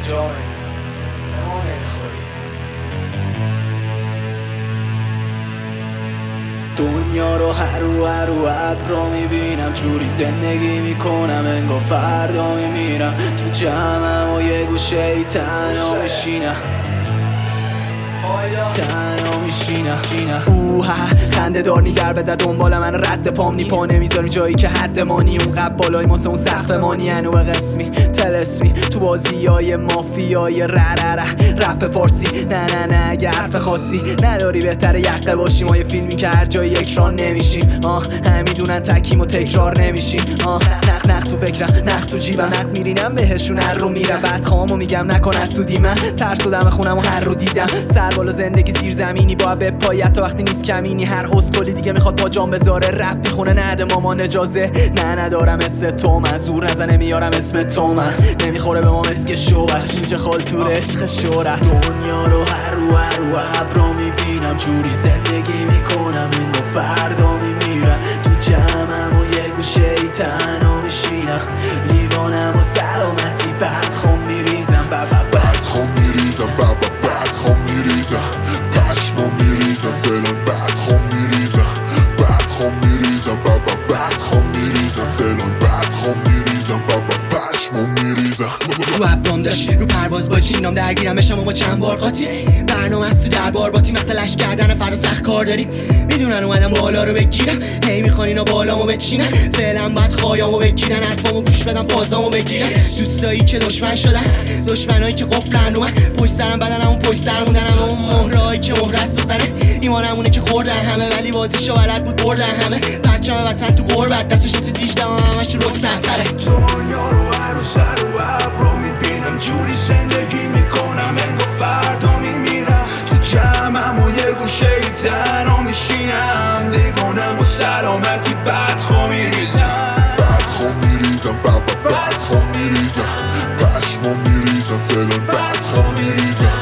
جای ما نمیخوری. دنیا رو هر رو ابرا میبینم، جوری زندگی میکنم انگار فردا میمیرم. تو جمعم و یه گوشه تنها بشینم، تنها میشینم. خنده دار نیگر بده دنبال من رد پام نی، پا نمیذاری جایی که حد مانی. اونقدر بالای ماسه اون سقف مانی، انو قسمی تلسمی تو بازی های مافیای رپ فارسی. نه اگه حرف خاصی نداری بهتره یقه باشیم. ما یه فیلمی که هر جایی اکران نمیشیم. هم میدونن تکیم و تکرار نمیشیم. نخ تو فکرم، نخ تو جیبم، نخ میرینم بهشون هر رو میرم. بعد خامو میگم نکن از سودی من، ترس و دم خونم و هر رو دیدم. سر بالا زندگی زیر زمینی با به پایت تا وقتی نیست کمینی. هر اسکلی دیگه میخواد پا جام بذاره رپ میخونه، نده مامان اجازه. نه ندارم مثل تو من، زور نزنه میارم اسم تو من. نمیخوره به ما مسک شوش، اینجا خال تو عشق شورت. دنیا رو هر رو ابرا میبینم، جوری زندگی میکنم اینو فردا میمیرم. تو جمعم و یه گوشه تنها میشینم، لیوانم و سلامتی بعد خم میریزم. بعد خم میریزم، بعد خم میریزم، پشمو میریزم، سلام بعد خم میریزم، بعد خم میریزم، بعد خم میریزم، سلام بعد خم میریزم، پشمو میریزم. رو ابرام داشت رو پرواز با چینام درگیرم بشم اما چند بار قاطی. برنامه از تو دربار با تیم مختلش کردن فردا سخت کار داریم. میدونن اومدم بالا رو بگیرم، هی میخوان اینا بالامو بچینن. فعلا بعد خایامو بگیرن، حرفامو گوش بدن فازامو بگیرن. دوستایی که دشمن شدن، دشمنایی که قفلن رو من. پشت سرم بدنم پشت سر موندنم، اون مهرهایی که مهر از دختره. ایمانمونه که خوردن همه، ولی بازیشو بلد بود بردن همه. پرچم وطن تو غربت دستش رسید دیجدم همش رو سرتره. دنیا رو هر روز رو ابرو میبینم، جوری زندگی میکنم انگار فردا میمیرم. تو جمعم و یه گوشه تنها میشینم، لیوانم و سلامتی بعد خم میریزم، بعد خم میریزم، بعد خم میریزم، پشمو میریزم، سلام بعد خم میریزم.